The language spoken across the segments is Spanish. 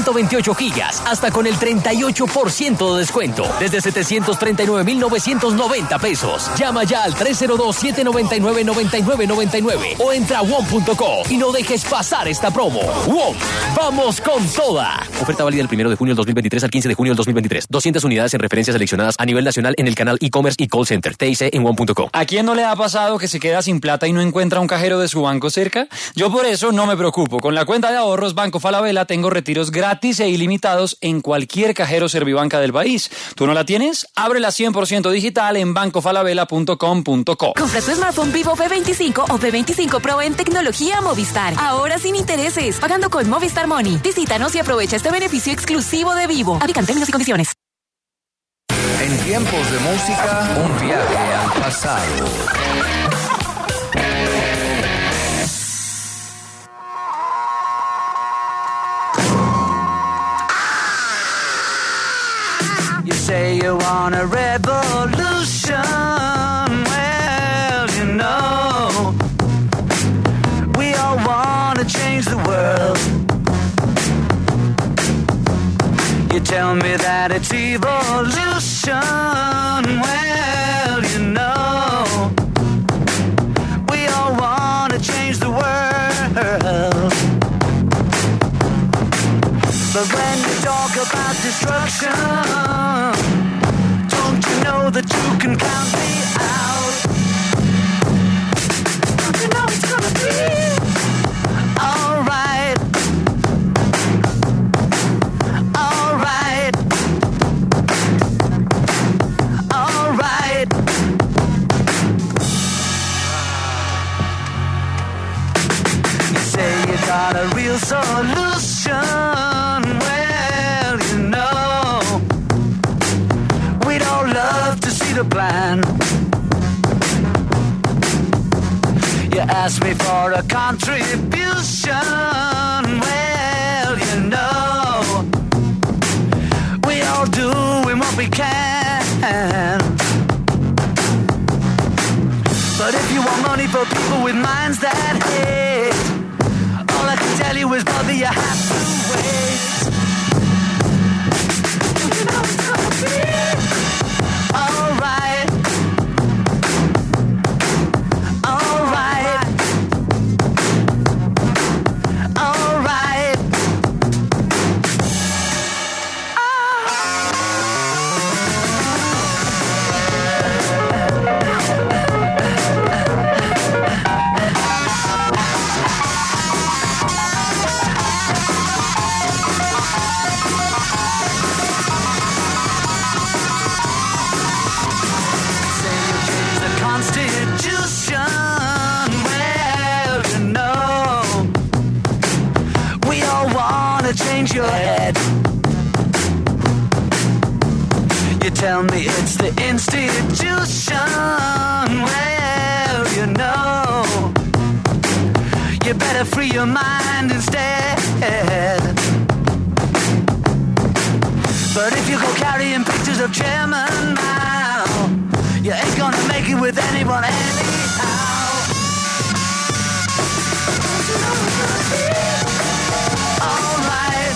128 gigas, hasta con el 38% de descuento, desde 739,990 pesos. Llama ya al 302-799-9999 o entra a WOM.co y no dejes pasar esta promo. WOM, vamos con toda. Oferta válida del 1 de junio del 2023 al 15 de junio del 2023. 200 unidades en referencias seleccionadas a nivel nacional en el canal e-commerce y call center. TIC en WOM.co. ¿A quién no le ha pasado que se queda sin plata y no encuentra un cajero de su banco cerca? Yo por eso no me preocupo. Con la cuenta de ahorros Banco Falabella tengo retiros gratis e ilimitados en cualquier cajero Servibanca del país. ¿Tú no la tienes? Ábrela 100% digital en bancofalabella.com.co. Compra tu smartphone Vivo P25 o P25 Pro en tecnología Movistar. Ahora sin intereses, pagando con Movistar Money. Visítanos y aprovecha este beneficio exclusivo de Vivo. Aplican términos y condiciones. En tiempos de música, un viaje al pasado. You say you want a revolution. Well, you know, we all want to change the world. You tell me that it's evolution. Well, you know, we all want to change the world. But when you talk about destruction, don't you know that you can count me out? Don't you know it's gonna be alright? Alright. Alright. You say you got a real solution. Well, you know, we'd all love to see the plan. You ask me for a contribution. Well, you know, we all doing what we can. But if you want money for people with minds that hate, all I can tell you is, brother, you have to wait. You know it's gonna be alright. Alright. Alright. Constitution, well, you know, we all want to change your head. You tell me it's the institution, well, you know, you better free your mind instead. But if you go carrying pictures of chairman Mao, you ain't gonna make it with anyone anyhow. Alright.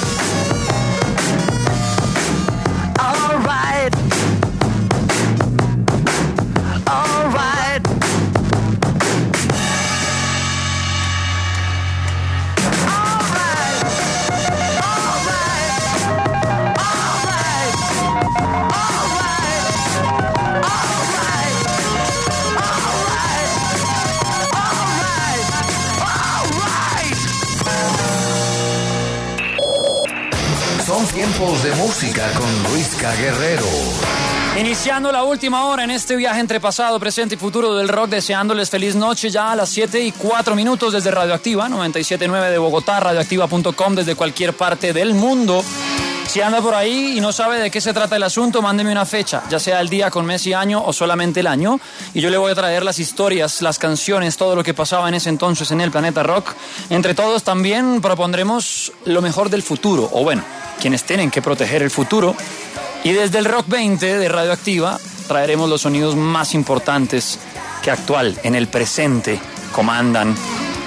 Alright. Alright. Son tiempos de música con Luisca Guerrero. Iniciando la última hora en este viaje entre pasado, presente y futuro del rock, deseándoles feliz noche ya a las 7:04 desde Radioactiva, 97.9 de Bogotá, radioactiva.com desde cualquier parte del mundo. Si anda por ahí y no sabe de qué se trata el asunto, mándeme una fecha, ya sea el día con mes y año o solamente el año, y yo le voy a traer las historias, las canciones, todo lo que pasaba en ese entonces en el planeta rock. Entre todos también propondremos lo mejor del futuro, o bueno, quienes tienen que proteger el futuro. Y desde el Rock 20 de Radioactiva traeremos los sonidos más importantes que actual, en el presente, comandan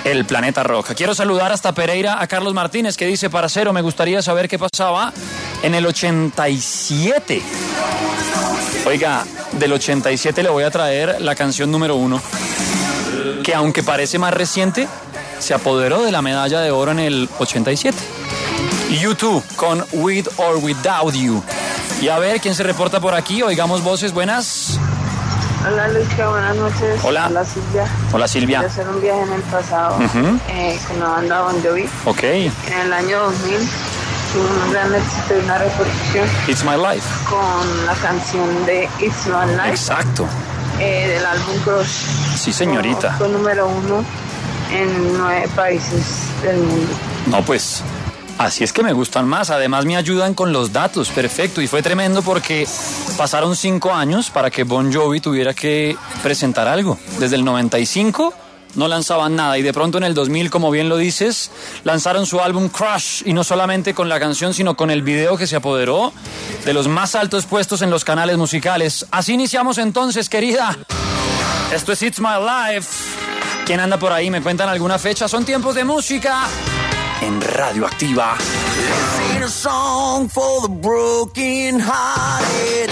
el Planeta Rock. Quiero saludar hasta Pereira a Carlos Martínez, que dice: parcero, me gustaría saber qué pasaba en el 87. Oiga, del 87 le voy a traer la canción número 1, que aunque parece más reciente, se apoderó de la medalla de oro en el 87. U2 con With or Without You. Y a ver quién se reporta por aquí. Oigamos voces. Buenas. Hola Luisca, buenas noches. Hola. Hola Silvia. Hola Silvia. Quiero hacer un viaje en el pasado con la banda Bon Jovi. Ok. En el año 2000 tuvo un gran éxito y una repercusión It's My Life. con la canción de It's My Life. Exacto. Del álbum Crush. Sí, señorita. Fue número 1 en 9 países del mundo. No, pues así es que me gustan más. Además me ayudan con los datos. Perfecto. Y fue tremendo porque pasaron 5 años para que Bon Jovi tuviera que presentar algo. Desde el 95 no lanzaban nada y de pronto en el 2000, como bien lo dices, lanzaron su álbum Crush, y no solamente con la canción, sino con el video que se apoderó de los más altos puestos en los canales musicales. Así iniciamos entonces, querida. Esto es It's My Life. ¿Quién anda por ahí? ¿Me cuentan alguna fecha? Son tiempos de música en Radioactiva. Sing a song for the broken hearted.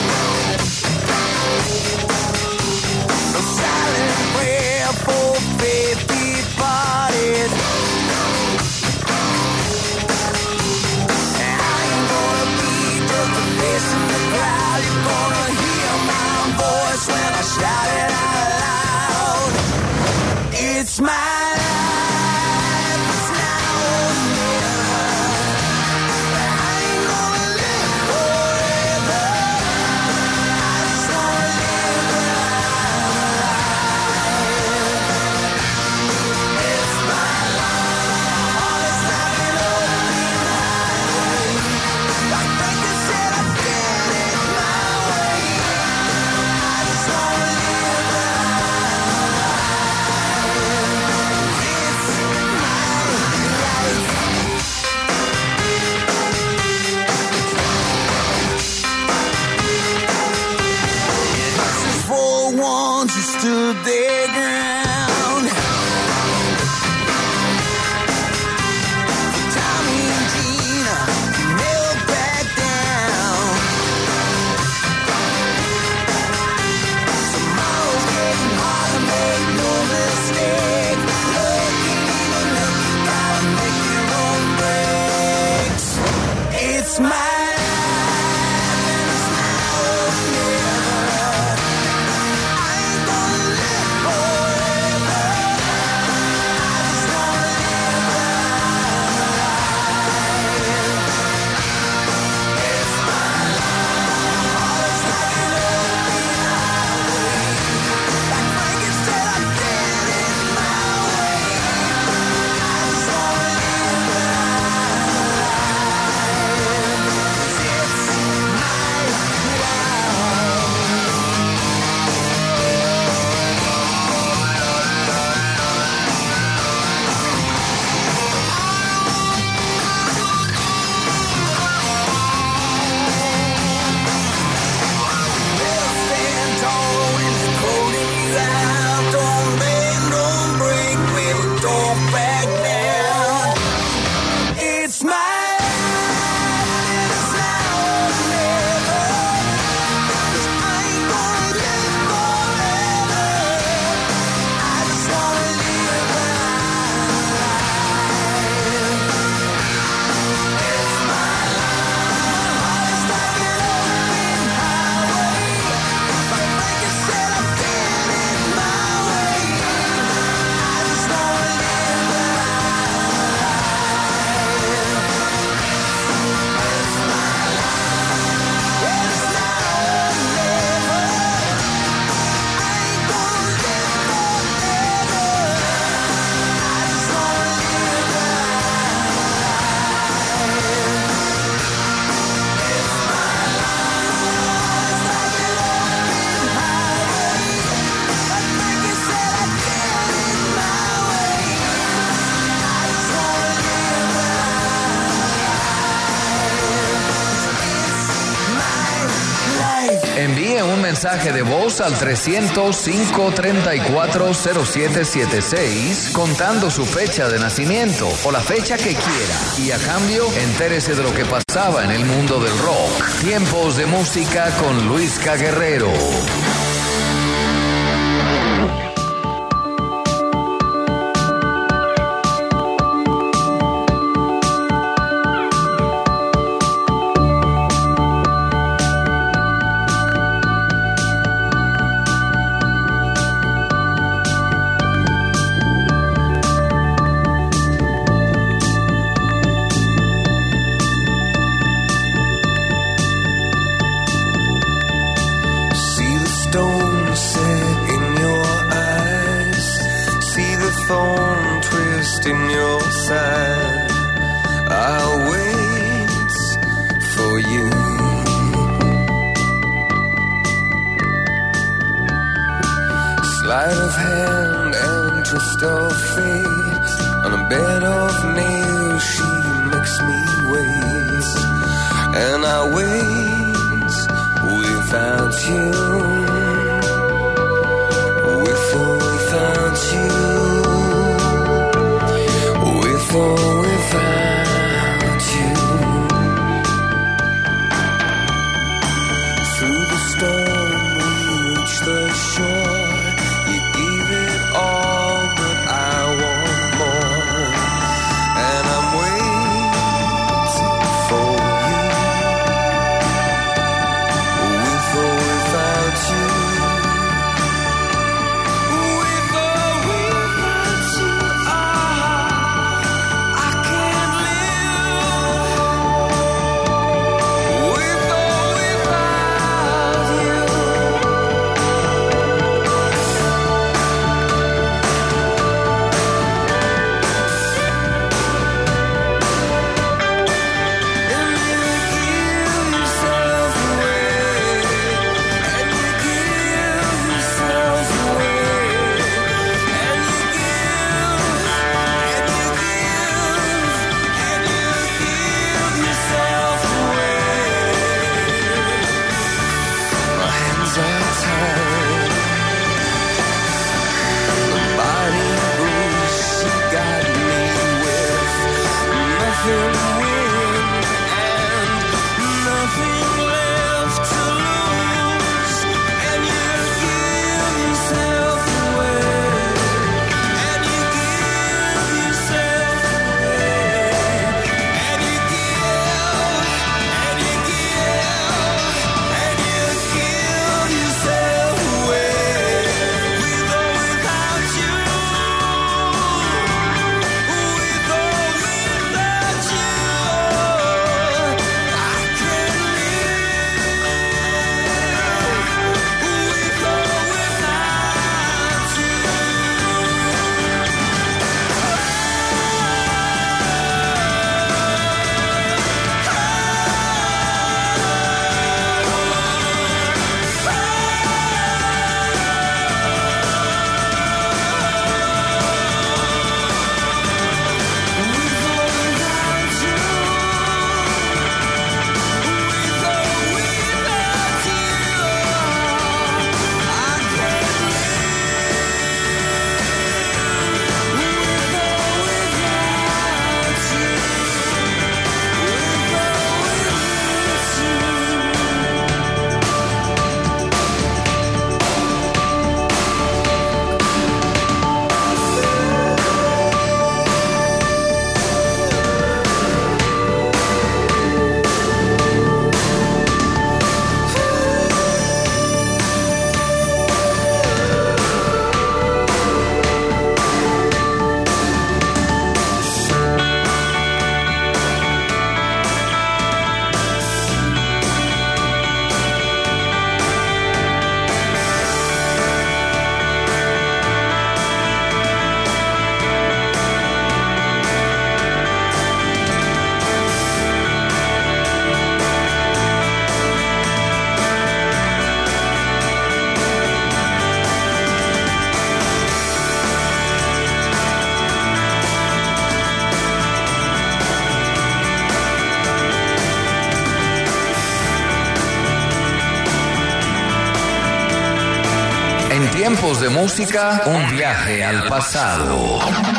A silent prayer for faith departed. I ain't gonna be just a face in the crowd. You're gonna hear my voice when I shout it out loud. It's my stood their ground. Tommy and Gina never back down. Tomorrow's getting harder, make no mistake. Looking, gotta make your own breaks. It's my un mensaje de voz al 300-534-0776 contando su fecha de nacimiento o la fecha que quiera. Y a cambio, entérese de lo que pasaba en el mundo del rock. Tiempos de música con Luisca Guerrero. Sleight of hand and twist of fate. On a bed of nails she makes me wait. And I wait without you. With or without you. With or without you. Through the storm we reach the shore. With or without Tiempos de música, un viaje al pasado.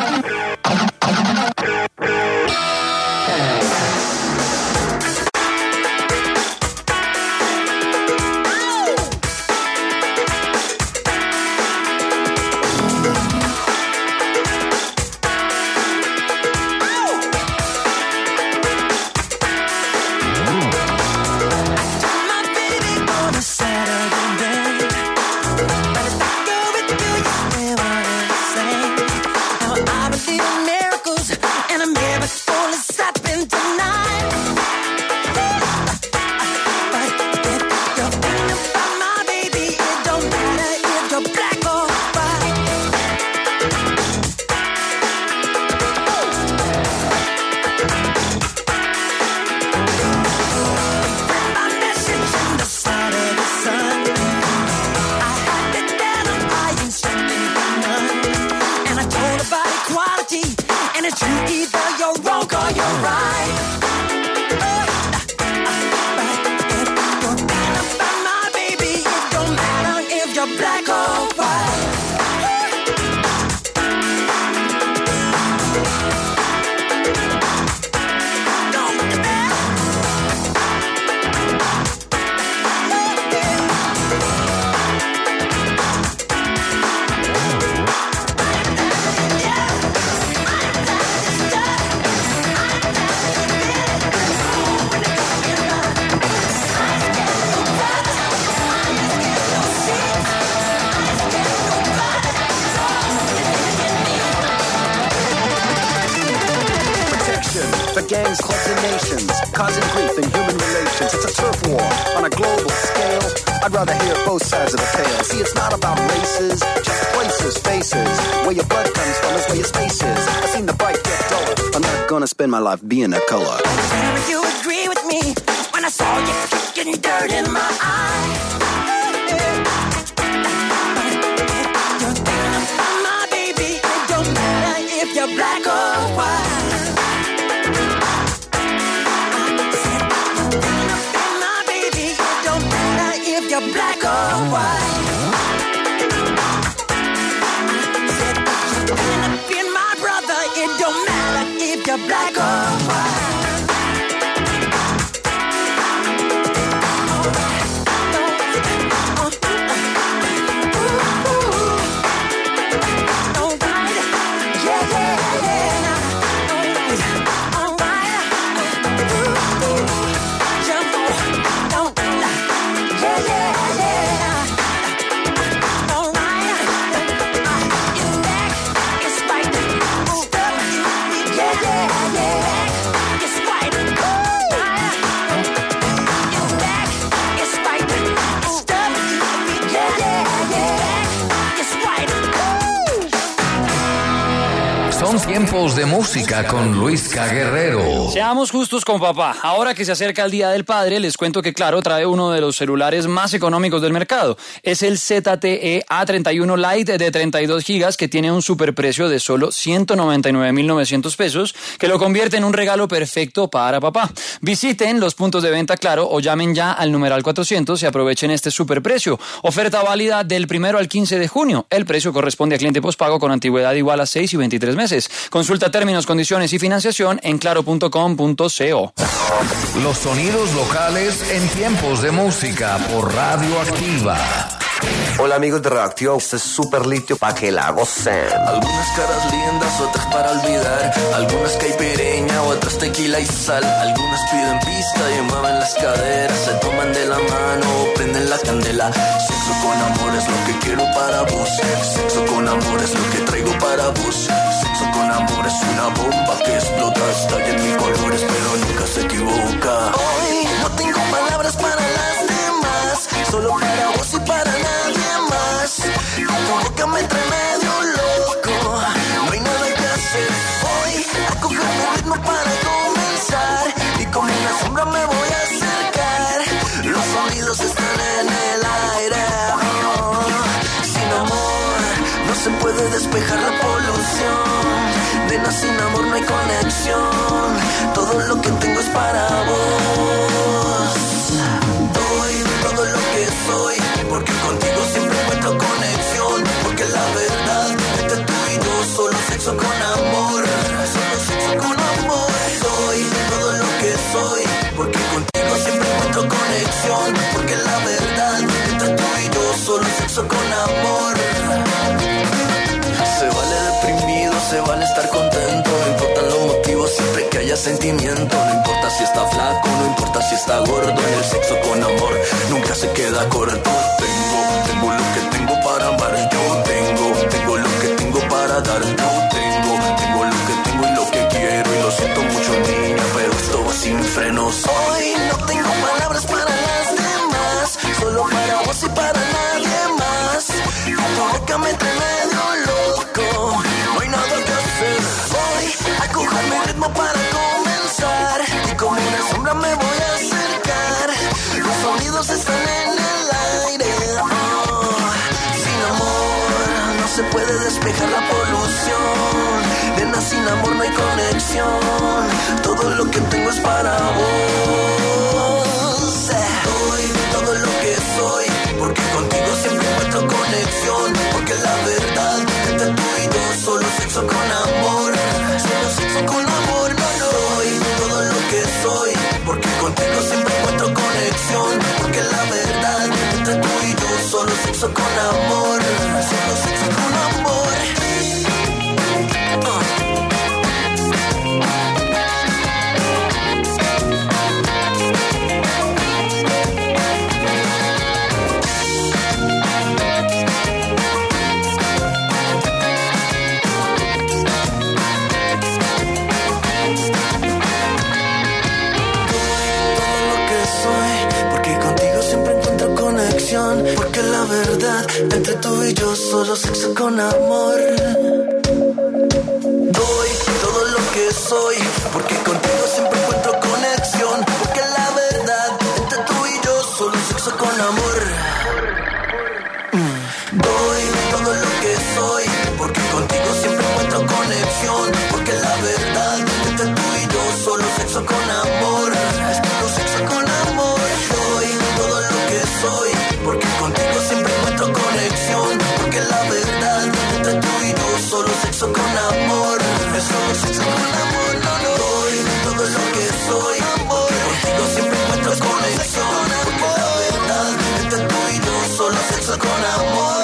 Gangs, clubs, and nations, causing grief in human relations. It's a turf war on a global scale. I'd rather hear both sides of the tale. See, it's not about races, just places, faces. Where your blood comes from is where your space is. I've seen the fight get duller. I'm not gonna spend my life being a color. Would you agree with me when I saw you kicking dirt in my eye? You're thinking about my baby. It don't matter if you're black or white. Black or white. Said you're up in my brother. It don't matter if you're black or white. Son tiempos de música con Luis K. Guerrero. Seamos justos con papá. Ahora que se acerca el Día del Padre, les cuento que Claro trae uno de los celulares más económicos del mercado. Es el ZTE A31 Lite de 32 gigas que tiene un superprecio de solo 199.900 pesos, que lo convierte en un regalo perfecto para papá. Visiten los puntos de venta Claro o llamen ya al numeral 400 y aprovechen este superprecio. Oferta válida del 1 al 15 de junio. El precio corresponde a cliente postpago con antigüedad igual a 6 y 23 meses. Consulta términos, condiciones y financiación en claro.com.co. Los sonidos locales en tiempos de música por Radio Activa. Hola amigos de Radioactiva, este es Super Litio para que la gocen. Algunas caras lindas, otras para olvidar. Algunas caipireña, otras tequila y sal. Algunas piden pista y mueven las caderas. Se toman de la mano, prenden la candela. Sexo con amor es lo que quiero para vos. Sexo con amor es lo que traigo para vos. Sexo con amor es una bomba que explota. Está en mil colores pero nunca se equivoca. Hoy no tengo palabras para las demás, solo para vos y para nadie más. Tu boca me trae medio loco, no hay nada que hacer. Voy a coger mi ritmo para comenzar y como una sombra me voy a acercar. Los sonidos están en el aire. Sin amor no se puede despejar la polución. Nena, sin amor no hay conexión. Todo lo que tengo es para vos. Doy todo lo que soy, porque contigo siempre encuentro conexión. sentimiento. No importa si está flaco, no importa si está gordo. En el sexo con amor nunca se queda corto. Tengo lo que tengo para amar. Yo tengo lo que tengo para dar. Yo tengo lo que tengo y lo que quiero. Y lo siento mucho, niña, pero esto va sin frenos. Hoy no tengo palabras para las demás, solo para vos y para nadie más. Tu boca me trae medio loco, no hay nada que hacer. Voy a coger mi ritmo para comenzar, y como una sombra me voy a acercar. Los sonidos están en el aire. Sin amor no se puede despejar la polución. Nena, sin amor no hay conexión. Todo lo que tengo es para vos. Doy todo lo que soy, porque contigo siempre encuentro conexión. Porque la verdad, entre tú y yo, solo sexo con amor. Solo sexo con amor, no doy todo lo que soy, porque contigo siempre encuentro conexión. Porque la verdad, entre tú y yo, solo sexo con amor. Solo sexo con amor. Porque la verdad, entre tú y yo, solo sexo con amor. Doy todo lo que soy, porque contigo siempre encuentro conexión. Porque la verdad, entre tú y yo, solo sexo con amor. Doy todo lo que soy, porque contigo siempre encuentro conexión. Porque la verdad, entre tú y yo, solo sexo con amor. Solo sexo con amor. Doy todo lo que soy, porque contigo siempre encuentro conexión. Porque la verdad, entre tú y yo, solo sexo con amor. Es solo sexo con amor, no, no. Doy todo lo que soy, porque contigo siempre encuentro conexión. Porque la verdad, entre tú y yo, solo sexo con amor.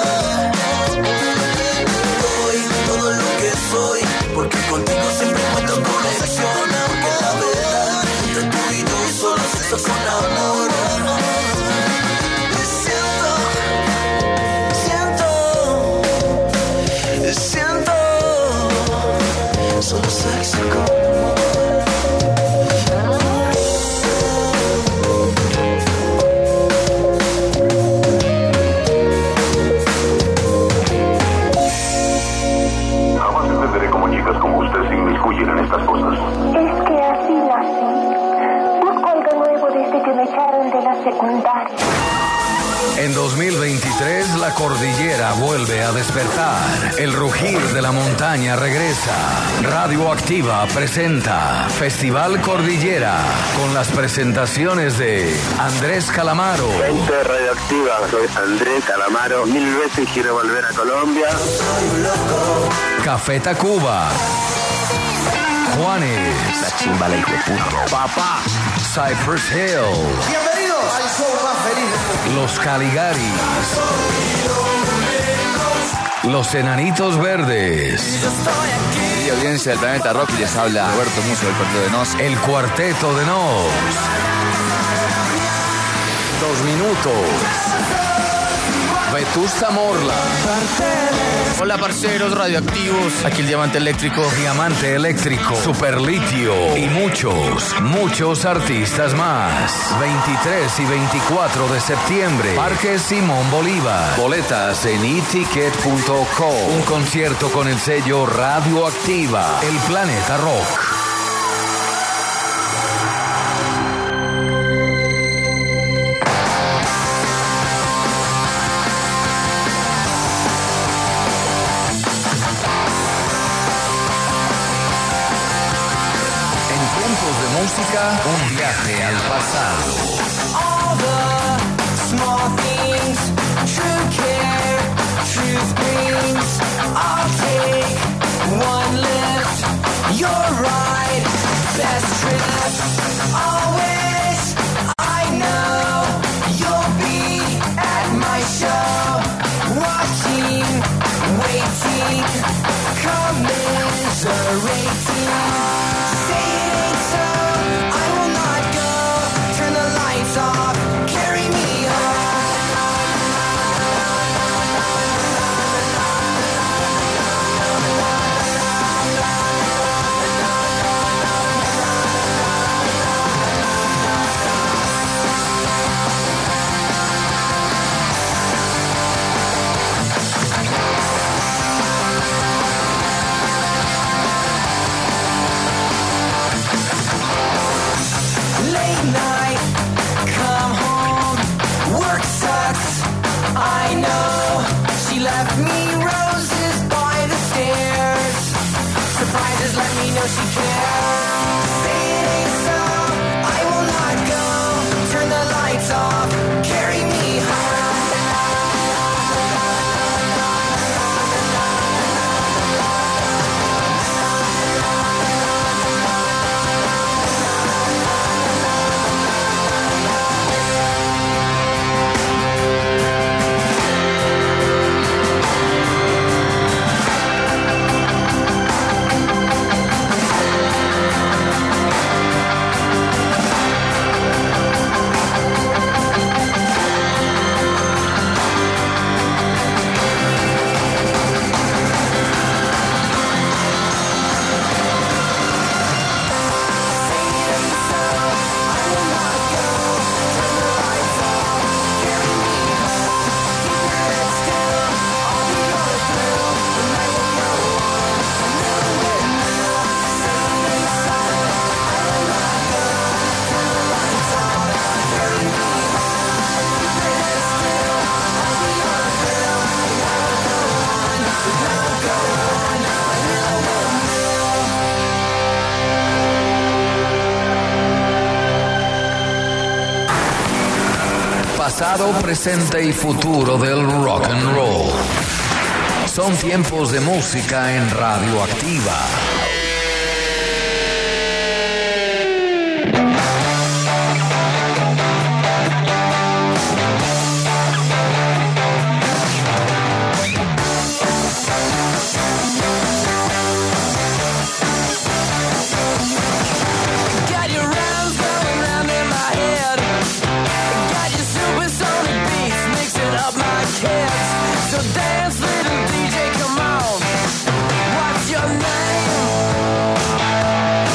Doy todo lo que soy, porque contigo siempre encuentro conexión. Porque la verdad, entre tú y yo, solo sexo con amor. Siento solo sexo con jamás entenderé cómo chicas como usted se inmiscuyen en estas cosas. Es que así nací. Busco algo nuevo desde que me echaron de la secundaria. En 2023 la cordillera vuelve a despertar. El rugir de la montaña regresa. Radioactiva presenta Festival Cordillera con las presentaciones de Andrés Calamaro. Gente Radioactiva, soy Andrés Calamaro. 1000 veces quiero volver a Colombia. Café Tacuba. Juanes. La chimba la hijo de puta. Papá. Cypress Hill. Bienvenidos al show más feliz. Los Caligaris. Los Enanitos Verdes. Y audiencia del Planeta Rock, les habla Roberto Musso del Cuarteto de Nos. El Cuarteto de Nos. 2 minutos. Vetusta Morla. Hola parceros radioactivos, aquí el Diamante Eléctrico. Diamante Eléctrico, Superlitio y muchos artistas más. 23 y 24 de septiembre, Parque Simón Bolívar. Boletas en eticket.com. Un concierto con el sello Radioactiva, el Planeta Rock. Música, un viaje al pasado. All the small things, true care, truth brings. I'll take one lift, you're right, best trip. Always, I know you'll be at my show. Watching, waiting, commiserating. Say it ain't so Pasado, presente y futuro del rock and roll. Son tiempos de música en Radioactiva. Dance, little DJ, come on. What's your name?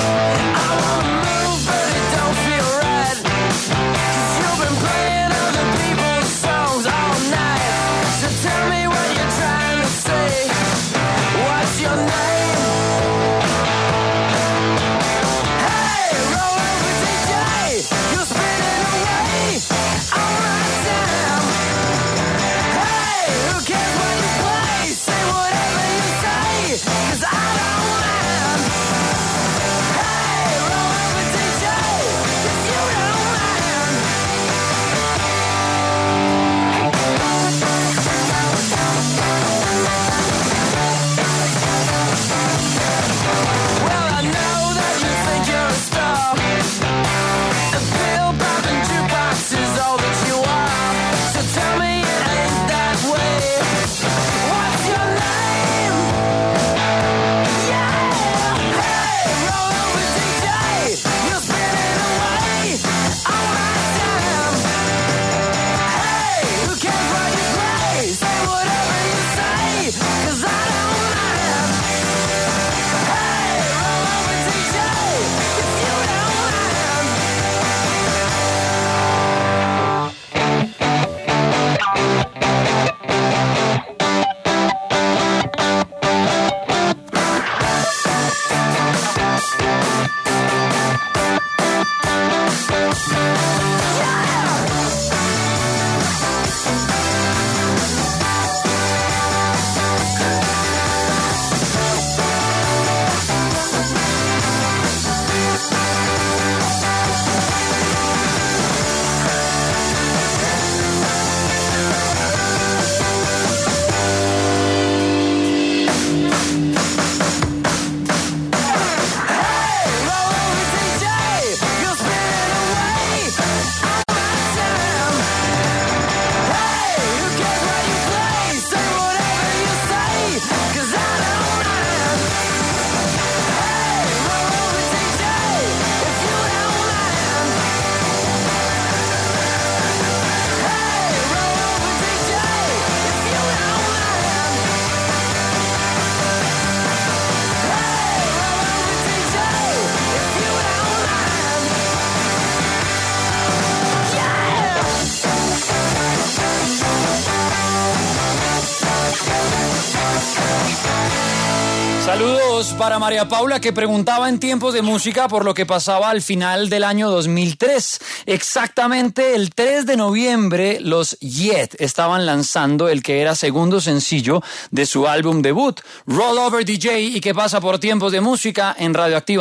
Saludos para María Paula, que preguntaba en tiempos de música por lo que pasaba al final del año 2003. Exactamente el 3 de noviembre los Yet estaban lanzando el que era segundo sencillo de su álbum debut, Roll Over DJ, y que pasa por tiempos de música en Radioactiva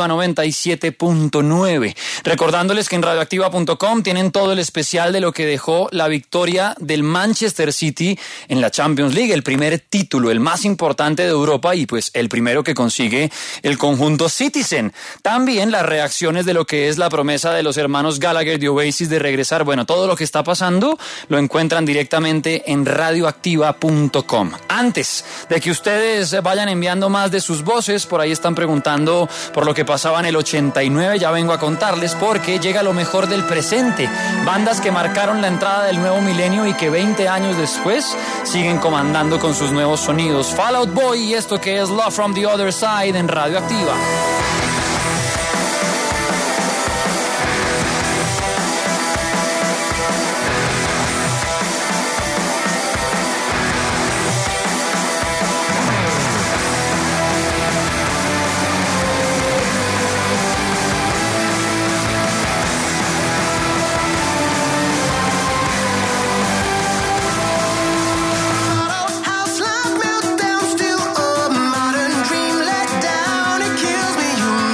97.9. Recordándoles que en radioactiva.com tienen todo el especial de lo que dejó la victoria del Manchester City en la Champions League, el primer título, el más importante de Europa y pues el primero que consigue el conjunto Citizen. También las reacciones de lo que es la promesa de los hermanos Gallagher de Oasis de regresar. Bueno, todo lo que está pasando lo encuentran directamente en radioactiva.com. Antes de que ustedes vayan enviando más de sus voces, por ahí están preguntando por lo que pasaba en el 89, ya vengo a contarles porque llega lo mejor del presente. Bandas que marcaron la entrada del nuevo milenio y que 20 años después siguen comandando con sus nuevos sonidos. Fall Out Boy y esto que es Love from the Other Side en Radioactiva. House like meltdown, still a modern dream let down. It kills me, you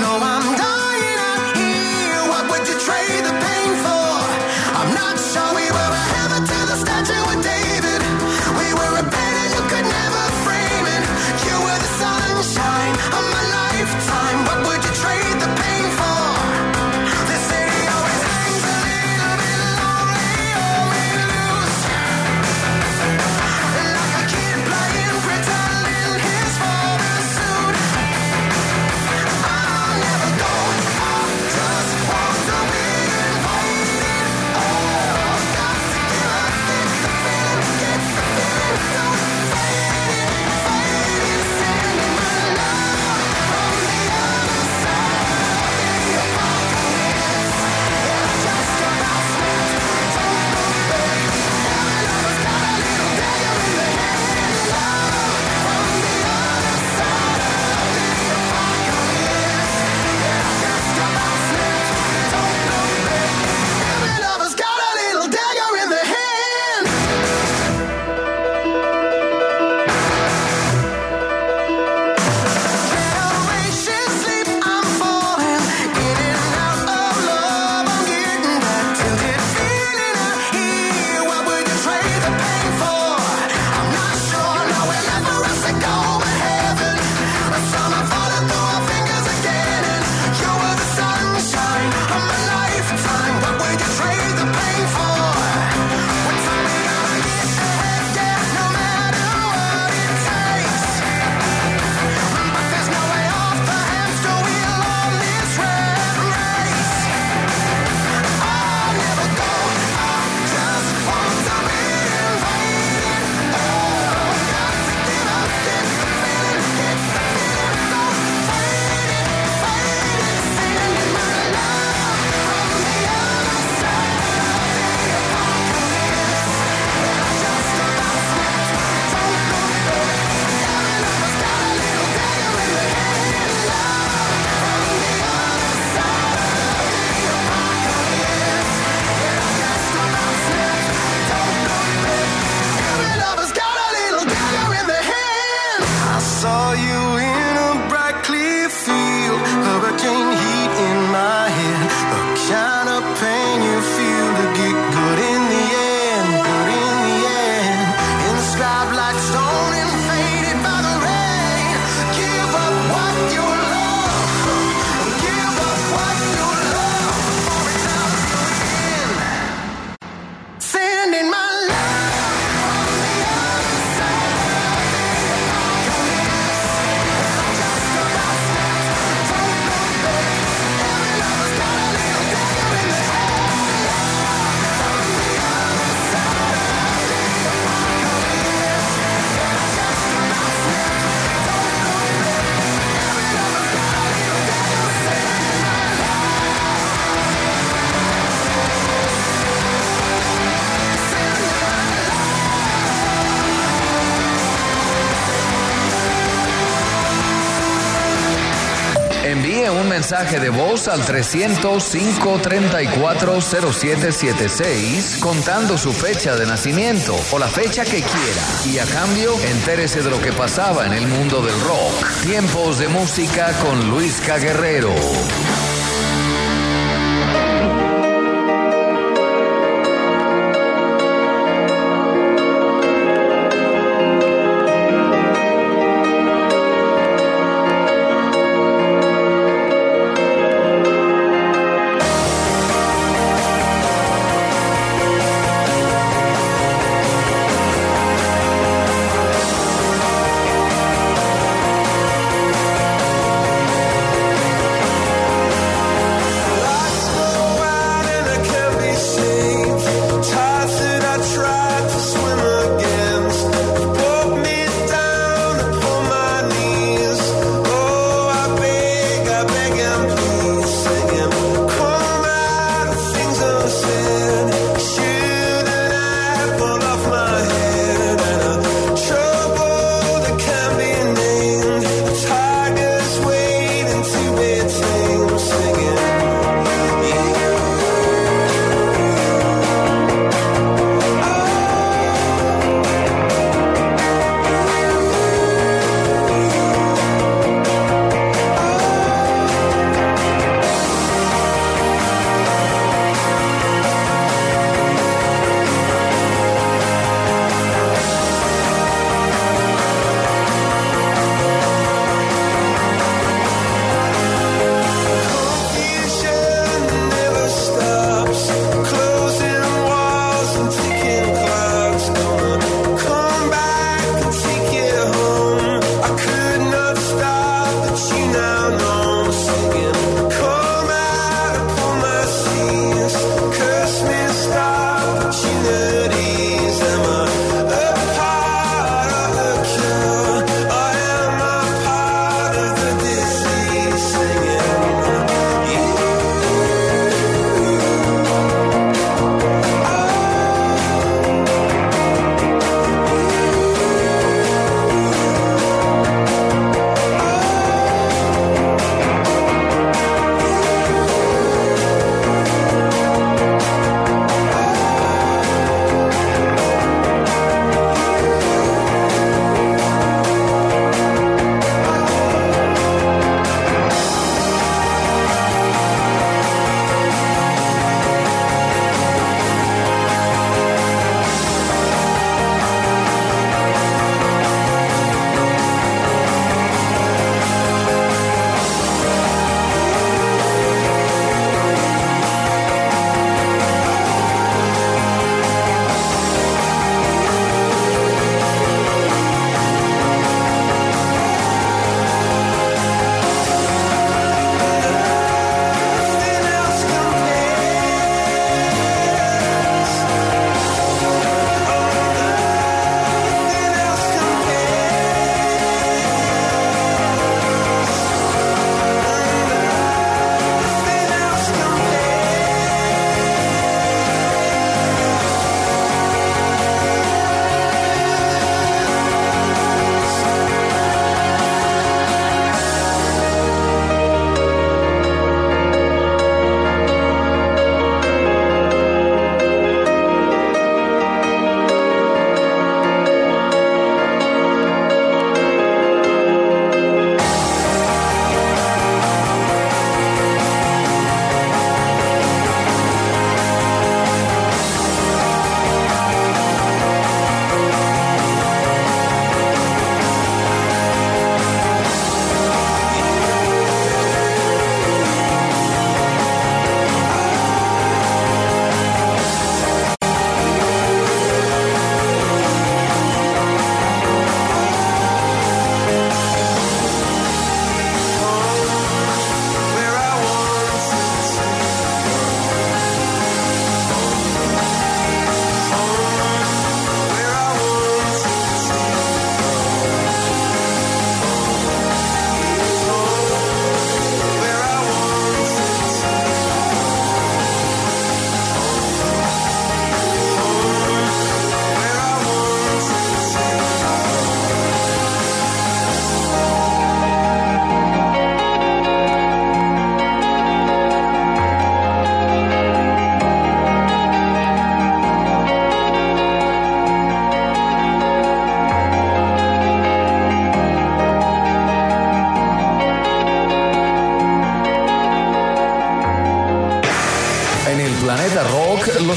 mensaje de voz al 300-534-0776 contando su fecha de nacimiento o la fecha que quiera. Y a cambio, entérese de lo que pasaba en el mundo del rock. Tiempos de música con Luisca Guerrero.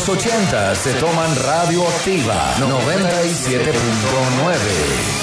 los 80 se toman Radioactiva 97.9.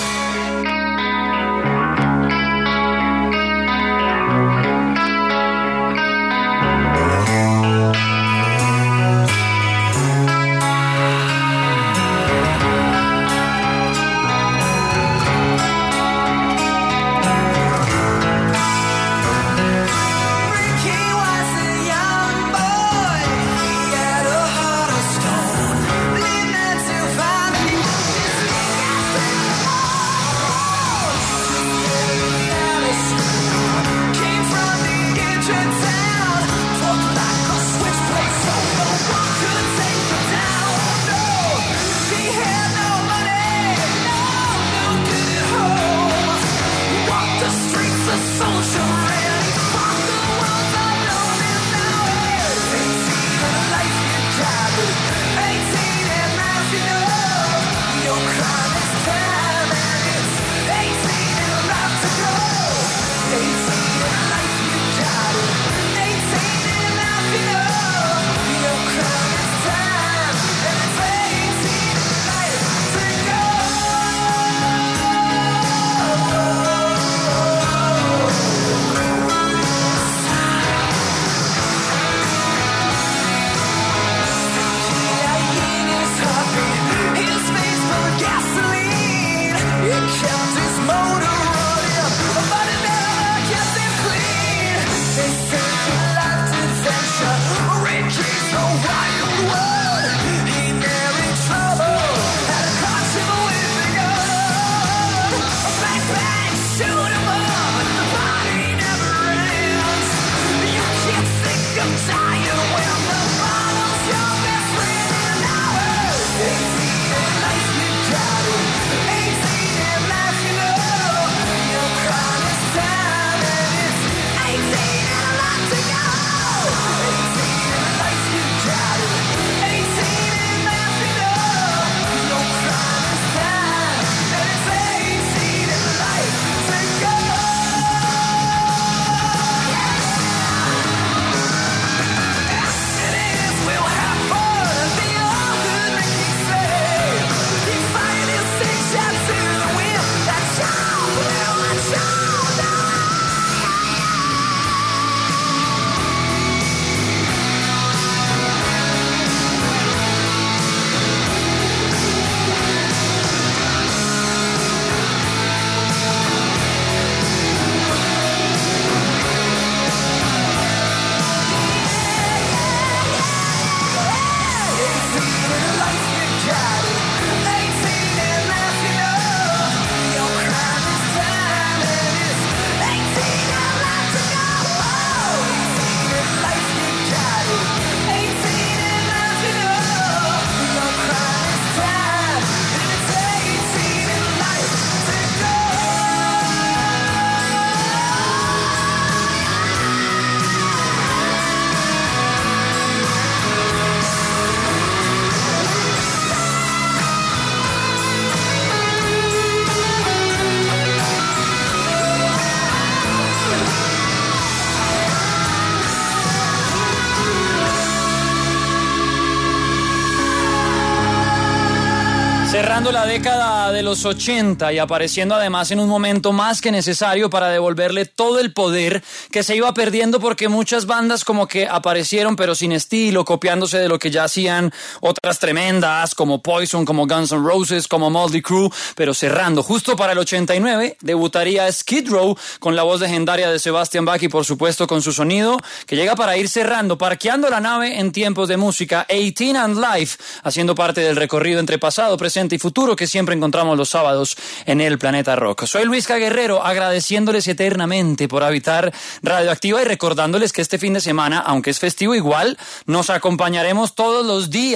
Cerrando la década de los 80 y apareciendo además en un momento más que necesario para devolverle todo el poder que se iba perdiendo porque muchas bandas como que aparecieron pero sin estilo, copiándose de lo que ya hacían otras tremendas como Poison, como Guns N' Roses, como Motley Crue, pero cerrando justo para el 89 debutaría Skid Row con la voz legendaria de Sebastian Bach y por supuesto con su sonido que llega para ir cerrando, parqueando la nave en tiempos de música, 18 and Life, haciendo parte del recorrido entre pasado, presente y futuro que siempre encontramos los sábados en el Planeta Rock. Soy Luis K. Guerrero, agradeciéndoles eternamente por habitar Radioactiva y recordándoles que este fin de semana, aunque es festivo igual, nos acompañaremos todos los días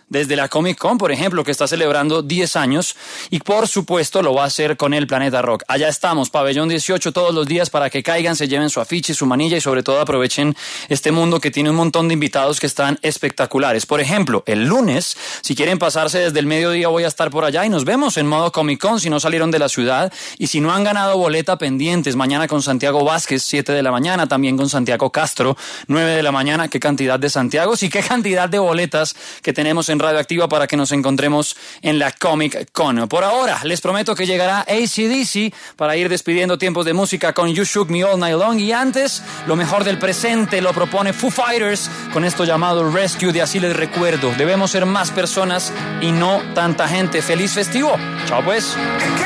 desde la Comic Con, por ejemplo, que está celebrando 10 años, y por supuesto lo va a hacer con el Planeta Rock. Allá estamos, Pabellón 18 todos los días para que caigan, se lleven su afiche, su manilla y sobre todo aprovechen este mundo que tiene un montón de invitados que están espectaculares. Por ejemplo, el lunes, si quieren pasarse desde el mediodía, voy a estar por allá y nos vemos en modo Comic Con si no salieron de la ciudad y si no han ganado boleta, pendientes. Mañana con Santiago Vázquez, 7 de la mañana, también con Santiago Castro, 9 de la mañana. Qué cantidad de Santiagos y qué cantidad de boletas que tenemos en Radioactiva para que nos encontremos en la Comic Con. Por ahora, les prometo que llegará AC/DC para ir despidiendo tiempos de música con You Shook Me All Night Long, y antes, lo mejor del presente lo propone Foo Fighters con esto llamado Rescue de Así Les Recuerdo. Debemos ser más personas y no tanta gente. ¡Feliz festivo! ¡Chao pues!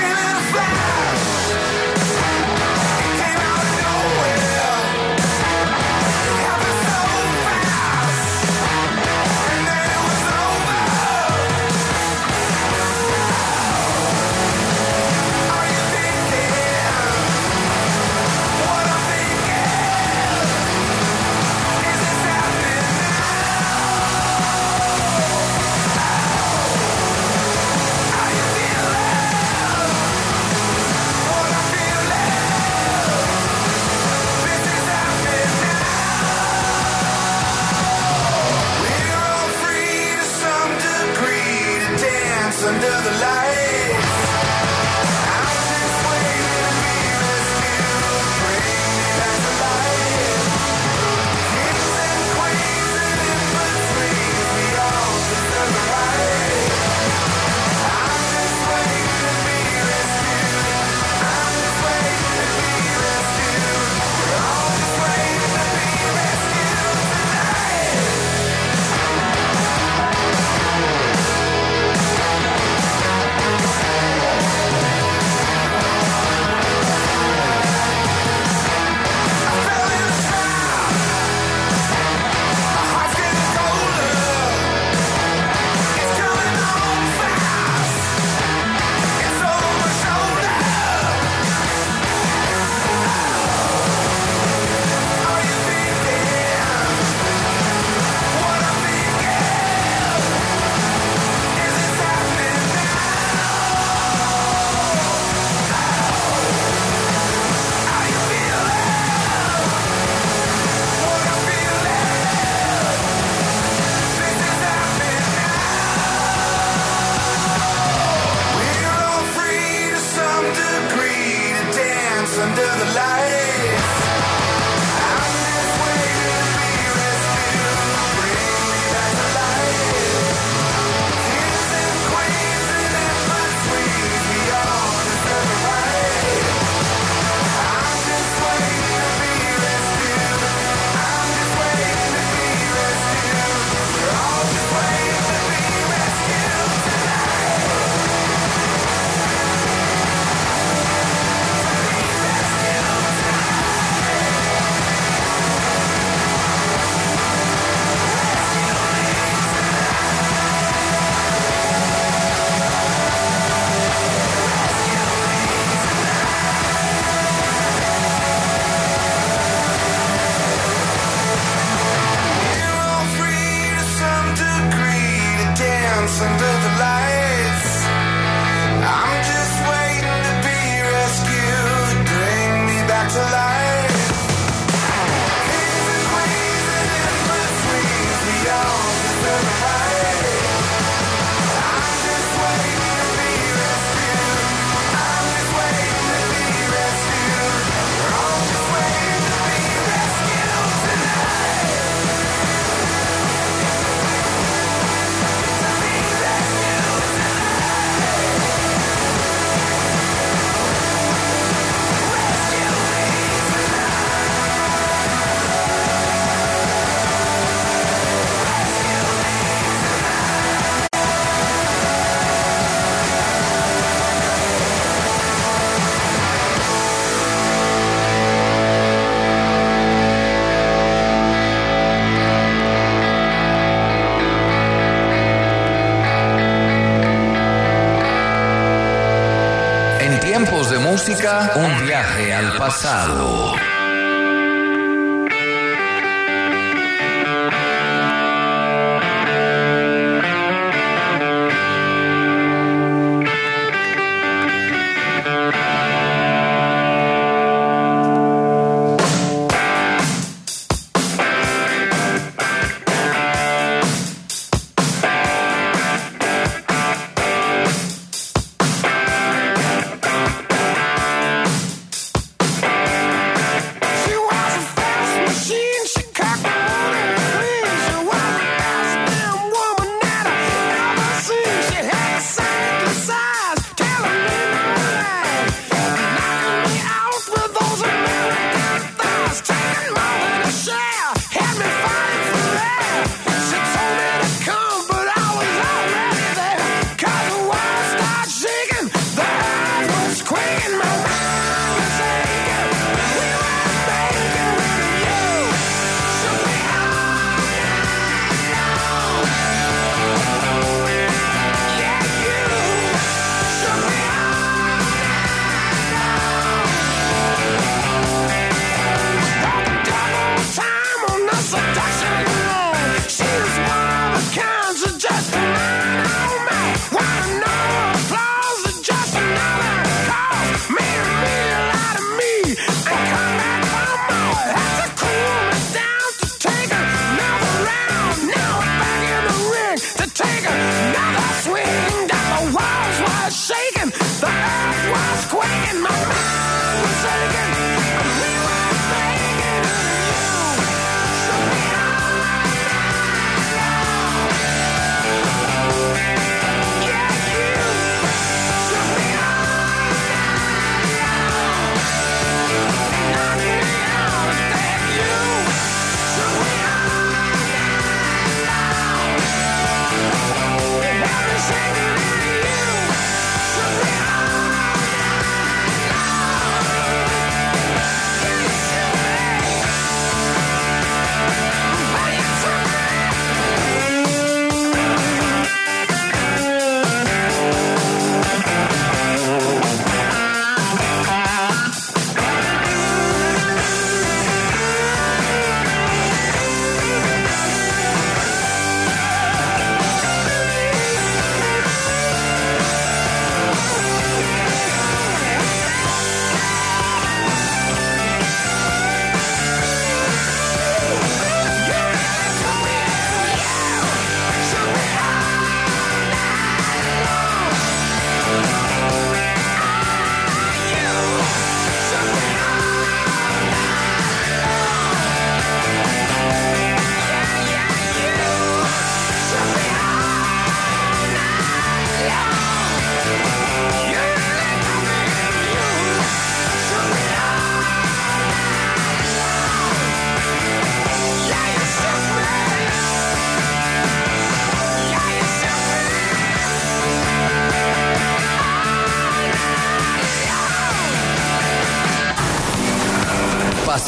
Tiempos de música, un viaje al pasado.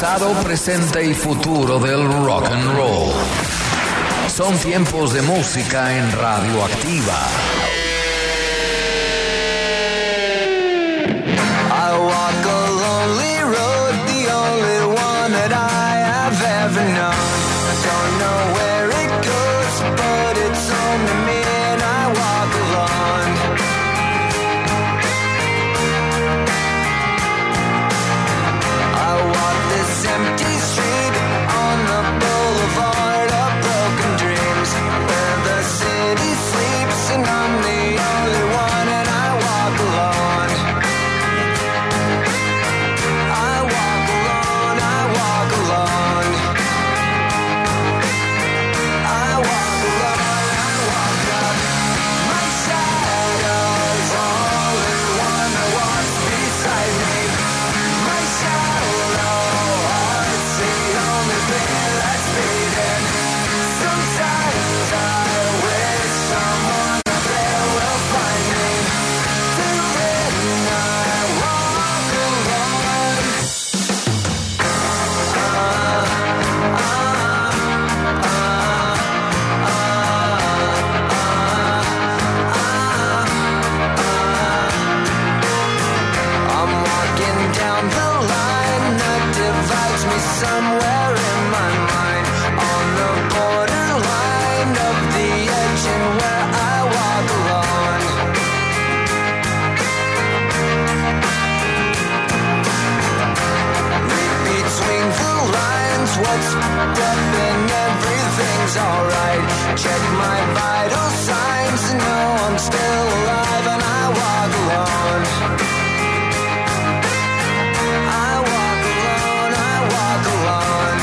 Pasado, presente y futuro del rock and roll. Son tiempos de música en Radioactiva. I walk a lonely road, the only one that I have ever known. I don't know where it goes, but it's home to me and I walk alone. I walk this empty street on the boulevard of broken dreams, where the city sleeps and I'm the only one and I walk alone. I walk alone, I walk alone. I walk alone, I walk up. My shadow's only one that walks beside me. My shallow heart's the only thing that's beating. Sometimes I wish someone up there will find me. Till then I walk alone. I'm walking down the line that divides me somewhere in my mind, on the borderline of the edge and where I walk alone. Read between the lines, what's happening, everything's alright. Check my vital signs to know I'm still alive and I walk alone. I walk alone, I walk alone.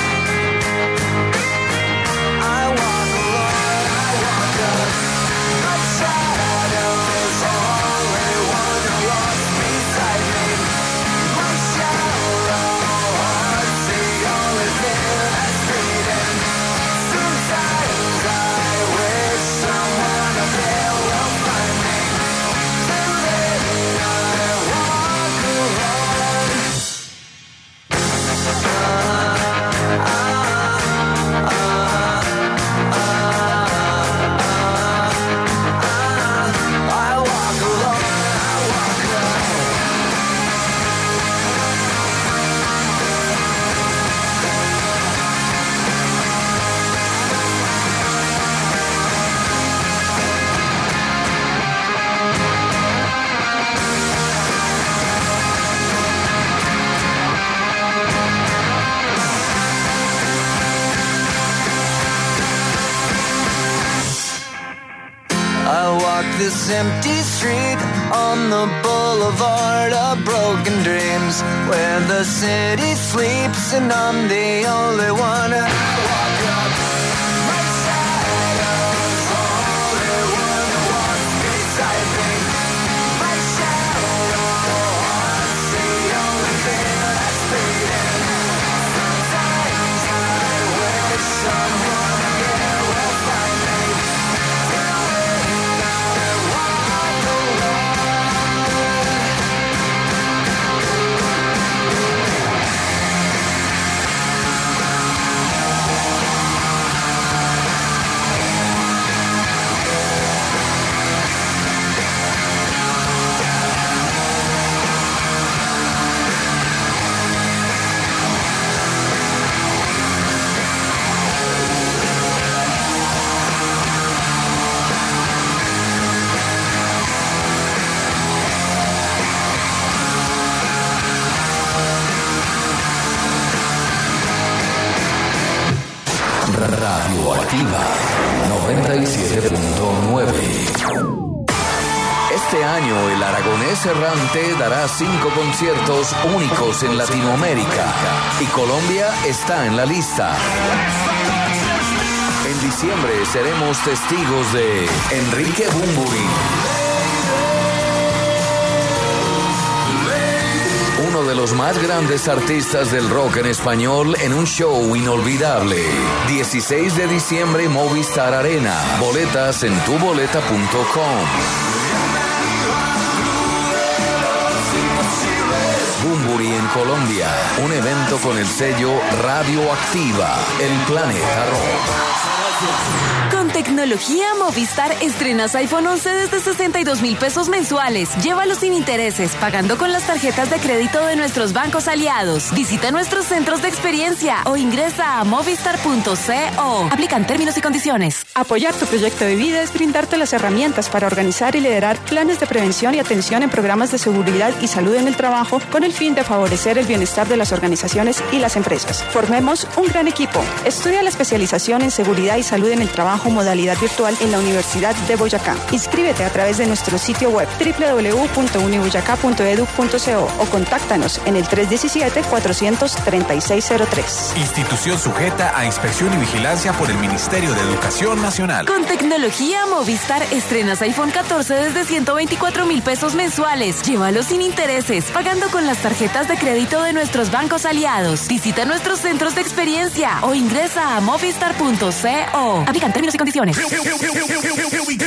I walk alone, I walk up. My shadow's only one who walks beside me. My shallow heart's the only thing that's beating. Sometimes I wish someone up there will find me. Till then I walk alone. I walk alone, I walk alone. I walk this empty street on the boulevard of broken dreams, where the city sleeps and I'm the only one. I walk up. My shadow's only one that walks beside me. My shallow heart's the only thing that's beating. Sometimes I wish someone up there will find me. Till then I walk alone. Radioactiva 97.9. Este año el Aragonés Errante dará 5 conciertos únicos en Latinoamérica y Colombia está en la lista. En diciembre seremos testigos de Enrique Bunbury, uno de los más grandes artistas del rock en español, en un show inolvidable. 16 de diciembre, Movistar Arena. Boletas en tuboleta.com. Delivery en Colombia. Un evento con el sello Radioactiva, el planeta rock. Con tecnología Movistar estrenas iPhone 11 desde 62,000 pesos mensuales. Llévalos sin intereses, pagando con las tarjetas de crédito de nuestros bancos aliados. Visita nuestros centros de experiencia o ingresa a movistar.co. Aplican términos y condiciones. Apoyar tu proyecto de vida es brindarte las herramientas para organizar y liderar planes de prevención y atención en programas de seguridad y salud en el trabajo con el fin de favorecer el bienestar de las organizaciones y las empresas. Formemos un gran equipo. Estudia la especialización en seguridad y salud en el trabajo modalidad virtual en la Universidad de Boyacá. Inscríbete a través de nuestro sitio web www.uniboyacá.edu.co o contáctanos en el 317-400-3603. Institución sujeta a inspección y vigilancia por el Ministerio de Educación Nacional. Con tecnología Movistar estrenas iPhone 14 desde 124,000 pesos mensuales. Llévalos sin intereses, pagando con las tarjetas de crédito de nuestros bancos aliados. Visita nuestros centros de experiencia o ingresa a movistar.co. Aplican términos y condiciones.